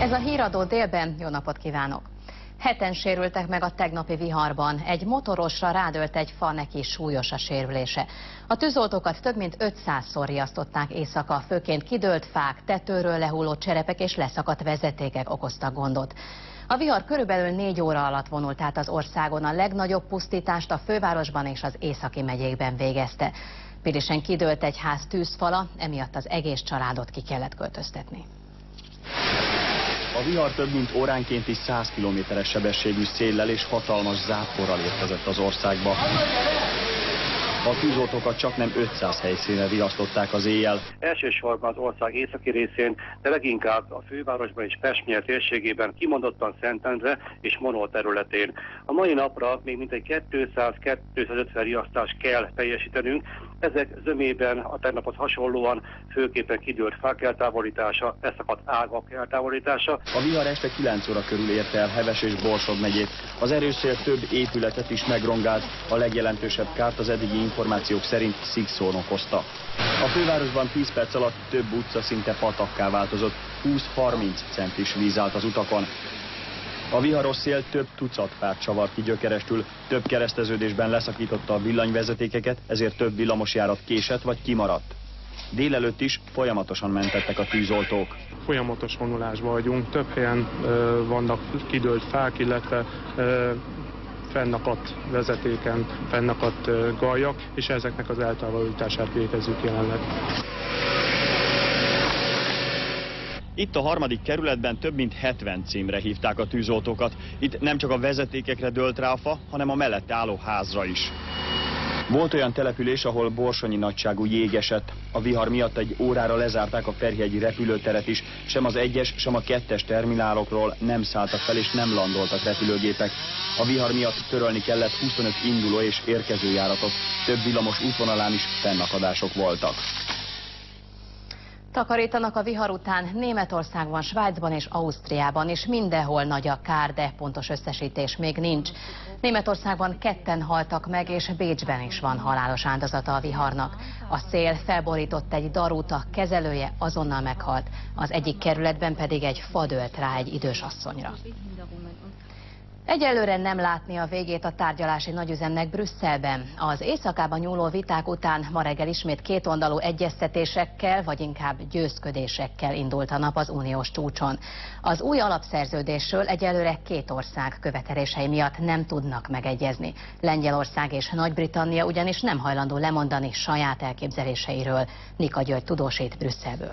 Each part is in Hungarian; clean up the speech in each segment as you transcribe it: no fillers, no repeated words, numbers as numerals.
Ez a híradó délben, jó napot kívánok! Heten sérültek meg a tegnapi viharban. Egy motorosra rádölt egy fa, neki súlyos a sérülése. A tűzoltókat több mint 500-szor riasztották éjszaka, főként kidőlt fák, tetőről lehulló cserepek és leszakadt vezetékek okoztak gondot. A vihar körülbelül 4 óra alatt vonult át az országon, a legnagyobb pusztítást a fővárosban és az északi megyékben végezte. Pilisen kidőlt egy ház tűzfala, emiatt az egész családot ki kellett költöztetni. A vihar több mint óránkénti 100 km-es sebességű széllel és hatalmas záporral érkezett az országba. A tűzoltókat csaknem 500 helyszínre riasztották az éjjel. Elsősorban az ország északi részén, de leginkább a fővárosban és Pest térségében, kimondottan Szentendre és Monó területén. A mai napra még mintegy 200-250 riasztást kell teljesítenünk. Ezek zömében a tegnaphoz hasonlóan főképpen kidőlt fák eltávolítása, leszakadt ágak eltávolítása. A vihar este 9 óra körül érte el Heves és Borsod megyét. Az erős szél több épületet is megrongált, a legjelentősebb kárt az eddigi információk szerint szikszón okozta. A fővárosban 10 perc alatt több utca szinte patakká változott, 20-30 centis víz állt az utakon. A viharos szél több tucat fát csavart ki gyökerestül, több kereszteződésben leszakította a villanyvezetékeket, ezért több villamosjárat késett vagy kimaradt. Délelőtt is folyamatosan mentettek a tűzoltók. Folyamatos vonulásban vagyunk, több helyen vannak kidőlt fák, illetve fennakadt vezetéken, fennakadt gajak, és ezeknek az eltávolítását végezzük jelenleg. Itt a 3. kerületben több mint 70 címre hívták a tűzoltókat. Itt nem csak a vezetékekre dőlt rá a fa, hanem a mellette álló házra is. Volt olyan település, ahol borsonyi nagyságú jég esett. A vihar miatt egy órára lezárták a Ferihegyi repülőteret is, sem az 1-es, sem a 2-es terminálokról nem szálltak fel és nem landoltak repülőgépek. A vihar miatt törölni kellett 25 induló és érkező járatot. Több villamos útvonalán is fennakadások voltak. Takarítanak a vihar után Németországban, Svájcban és Ausztriában, és mindenhol nagy a kár, de pontos összesítés még nincs. Németországban 2-en haltak meg, és Bécsben is van halálos áldozata a viharnak. A szél felborított egy darút, a kezelője azonnal meghalt, az egyik kerületben pedig egy fa dőlt rá egy idős asszonyra. Egyelőre nem látni a végét a tárgyalási nagyüzemnek Brüsszelben. Az éjszakában nyúló viták után ma reggel ismét kétoldalú egyeztetésekkel, vagy inkább győzködésekkel indult a nap az uniós csúcson. Az új alapszerződésről egyelőre 2 ország követelései miatt nem tudnak megegyezni. Lengyelország és Nagy-Britannia ugyanis nem hajlandó lemondani saját elképzeléseiről. Nika György tudósít Brüsszelből.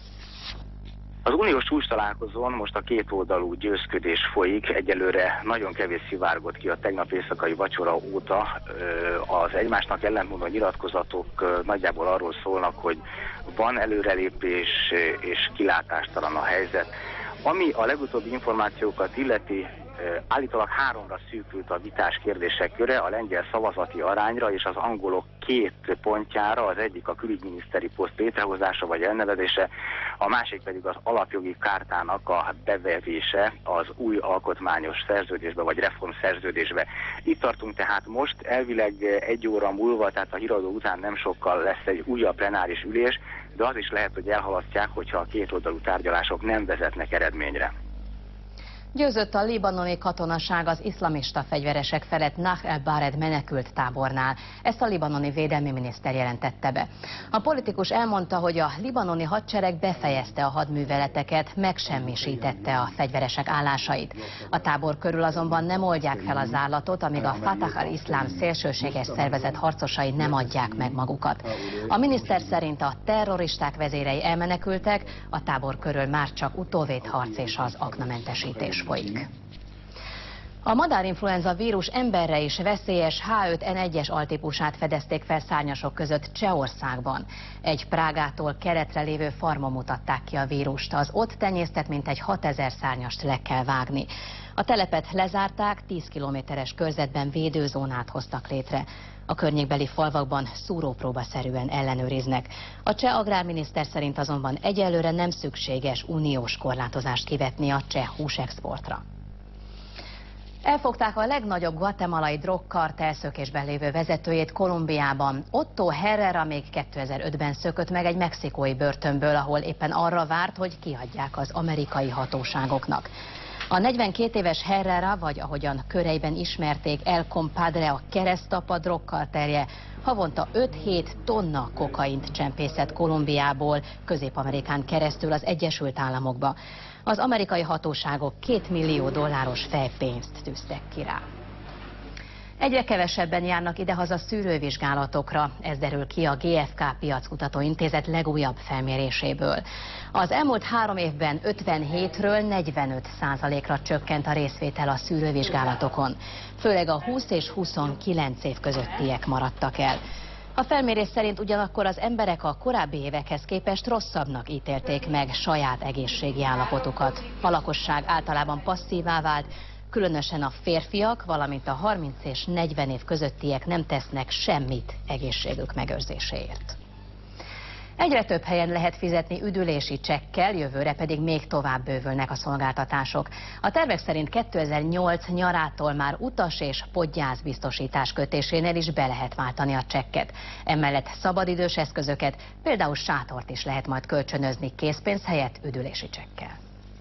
Az uniós csúcstalálkozón most a kétoldalú győzködés folyik, egyelőre nagyon kevés szivárgott ki a tegnap éjszakai vacsora óta. Az egymásnak ellentmondó nyilatkozatok nagyjából arról szólnak, hogy van előrelépés és kilátástalan a helyzet. Ami a legutóbbi információkat illeti, állítólag 3-ra szűkült a vitás kérdések köre, a lengyel szavazati arányra és az angolok 2 pontjára, az egyik a külügyminiszteri poszt létrehozása vagy elnevezése, a másik pedig az alapjogi kártának a bevevése az új alkotmányos szerződésbe vagy reformszerződésbe. Itt tartunk tehát most, elvileg 1 óra múlva, tehát a híradó után nem sokkal lesz egy újabb plenáris ülés, de az is lehet, hogy elhalasztják, hogyha a kétoldalú tárgyalások nem vezetnek eredményre. Győzött a libanoni katonaság az iszlamista fegyveresek felett Nah el-Bared menekült tábornál. Ezt a libanoni védelmi miniszter jelentette be. A politikus elmondta, hogy a libanoni hadsereg befejezte a hadműveleteket, megsemmisítette a fegyveresek állásait. A tábor körül azonban nem oldják fel a zárlatot, amíg a Fatah al-Iszlám szélsőséges szervezet harcosai nem adják meg magukat. A miniszter szerint a terroristák vezérei elmenekültek, a tábor körül már csak utóvédharc és az aknamentesítés folyik. A madárinfluenza vírus emberre is veszélyes H5N1-es altípusát fedezték fel szárnyasok között Csehországban. Egy Prágától keletre lévő farmon mutatták ki a vírust. Az ott tenyésztett mintegy 6000 szárnyast le kell vágni. A telepet lezárták, 10 kilométeres körzetben védőzónát hoztak létre. A környékbeli falvakban szúrópróbaszerűen ellenőriznek. A cseh agrárminiszter szerint azonban egyelőre nem szükséges uniós korlátozást kivetni a cseh húsexportra. Elfogták a legnagyobb guatemalai drogkartelszökésben lévő vezetőjét Kolumbiában. Otto Herrera még 2005-ben szökött meg egy mexikói börtönből, ahol éppen arra várt, hogy kiadják az amerikai hatóságoknak. A 42 éves Herrera, vagy ahogyan köreiben ismerték, El Compadre, a keresztapa drogkartelje, havonta 5-7 tonna kokaint csempészett Kolumbiából Közép-Amerikán keresztül az Egyesült Államokba. Az amerikai hatóságok $2 millió fejpénzt tűztek ki rá. Egyre kevesebben járnak idehaza szűrővizsgálatokra, ez derül ki a GfK Piackutató Intézet legújabb felméréséből. Az elmúlt 3 évben 57-ről 45%-ra csökkent a részvétel a szűrővizsgálatokon. Főleg a 20 és 29 év közöttiek maradtak el. A felmérés szerint ugyanakkor az emberek a korábbi évekhez képest rosszabbnak ítélték meg saját egészségi állapotukat. A lakosság általában passzívá vált, különösen a férfiak, valamint a 30 és 40 év közöttiek nem tesznek semmit egészségük megőrzéséért. Egyre több helyen lehet fizetni üdülési csekkel, jövőre pedig még tovább bővülnek a szolgáltatások. A tervek szerint 2008 nyarától már utas és podgyászbiztosítás kötésénél is be lehet váltani a csekket. Emellett szabadidős eszközöket, például sátort is lehet majd kölcsönözni készpénz helyett üdülési csekkel.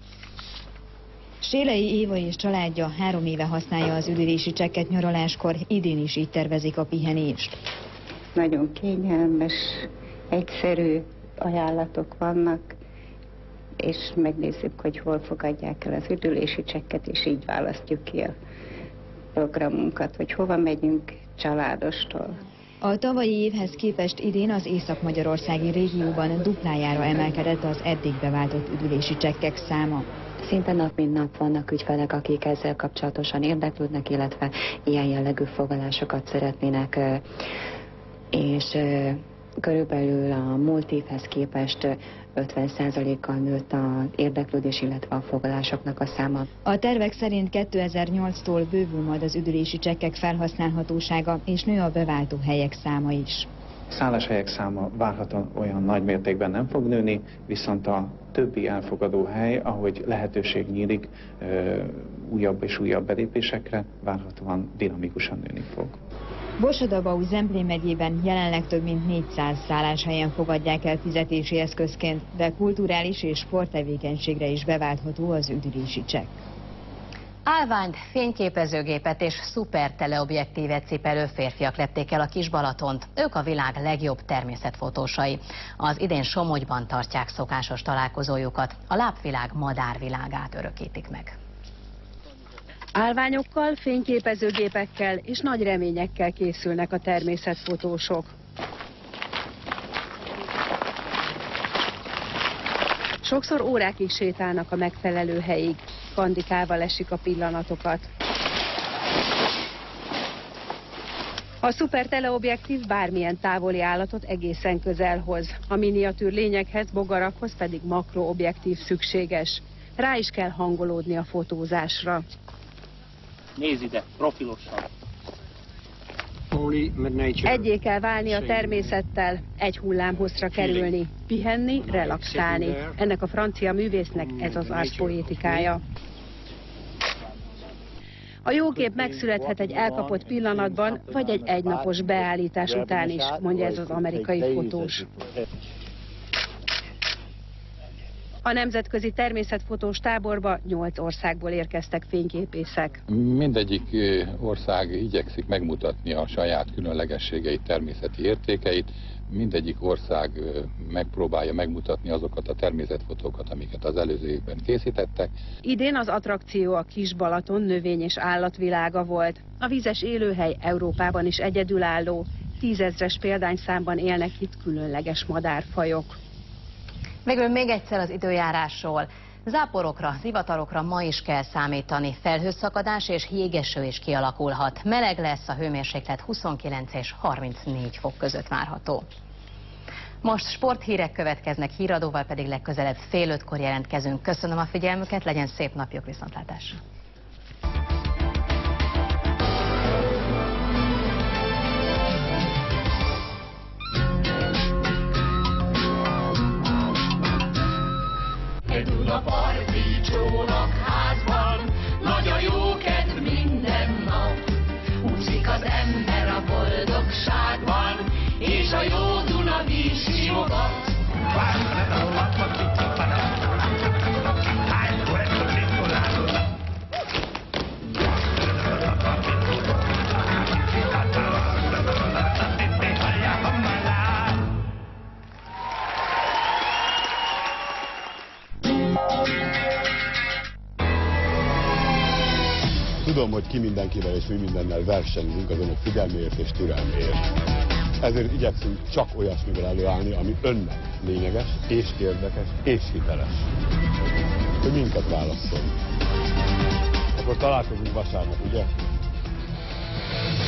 Sélei Éva és családja 3 éve használja az üdülési csekket nyaraláskor, idén is így tervezik a pihenést. Nagyon kényelmes, egyszerű ajánlatok vannak, és megnézzük, hogy hol fogadják el az üdülési csekket, és így választjuk ki a programunkat, hogy hova megyünk családostól. A tavalyi évhez képest idén az észak-magyarországi régióban duplájára emelkedett az eddig beváltott üdülési csekkek száma. Szinte nap mint nap vannak ügyfelek, akik ezzel kapcsolatosan érdeklődnek, illetve ilyen jellegű foglalásokat szeretnének, és körülbelül a múlt évhez képest 50%-kal nőtt az érdeklődés, illetve a foglalásoknak a száma. A tervek szerint 2008-tól bővül majd az üdülési csekkek felhasználhatósága, és nő a beváltó helyek száma is. Szálláshelyek száma várhatóan olyan nagy mértékben nem fog nőni, viszont a többi elfogadó hely, ahogy lehetőség nyílik újabb és újabb belépésekre, várhatóan dinamikusan nőni fog. Borsod-Abaúj-Zemplén megyében jelenleg több mint 400 szálláshelyen fogadják el fizetési eszközként, de kulturális és sporttevékenységre is beváltható az üdülési csekk. Állványt, fényképezőgépet és szuper teleobjektívet cipelő férfiak lepték el a Kis-Balatont. Ők a világ legjobb természetfotósai. Az idén Somogyban tartják szokásos találkozójukat. A lábvilág madárvilágát örökítik meg. Állványokkal, fényképezőgépekkel és nagy reményekkel készülnek a természetfotósok. Sokszor órákig sétálnak a megfelelő helyig, kandikával esik a pillanatokat. A szuper teleobjektív bármilyen távoli állatot egészen közel hoz. A miniatűr lényekhez, bogarakhoz pedig makroobjektív szükséges. Rá is kell hangolódni a fotózásra. Nézd ide, profilosan. Egyé kell válni a természettel, egy hullámhosszra kerülni, pihenni, relaxálni. Ennek a francia művésznek ez az árszpoétikája. A jó kép megszülethet egy elkapott pillanatban, vagy egy egynapos beállítás után is, mondja ez az amerikai fotós. A nemzetközi természetfotós táborba 8 országból érkeztek fényképészek. Mindegyik ország igyekszik megmutatni a saját különlegességeit, természeti értékeit. Mindegyik ország megpróbálja megmutatni azokat a természetfotókat, amiket az előző évben készítettek. Idén az attrakció a Kis-Balaton növény- és állatvilága volt. A vízes élőhely Európában is egyedülálló. 10 000-es példányszámban élnek itt különleges madárfajok. Végül még egyszer az időjárásról. Záporokra, zivatarokra ma is kell számítani. Felhőszakadás és jégeső is kialakulhat. Meleg lesz, a hőmérséklet 29 és 34 fok között várható. Most sporthírek következnek, híradóval pedig legközelebb fél 5-kor jelentkezünk. Köszönöm a figyelmüket, legyen szép napjuk, viszontlátásra! Egy Dunaparti csónakházban, nagy a jókedv minden. is simogat. Tudom, hogy ki mindenkivel és mi mindennel versenyzünk az önök figyelméért és türelméért. Ezért igyekszünk csak olyasmivel előállni, ami önnek lényeges, és érdekes, és hiteles. Hogy minket válasszon. Akkor találkozunk vasárnap, ugye?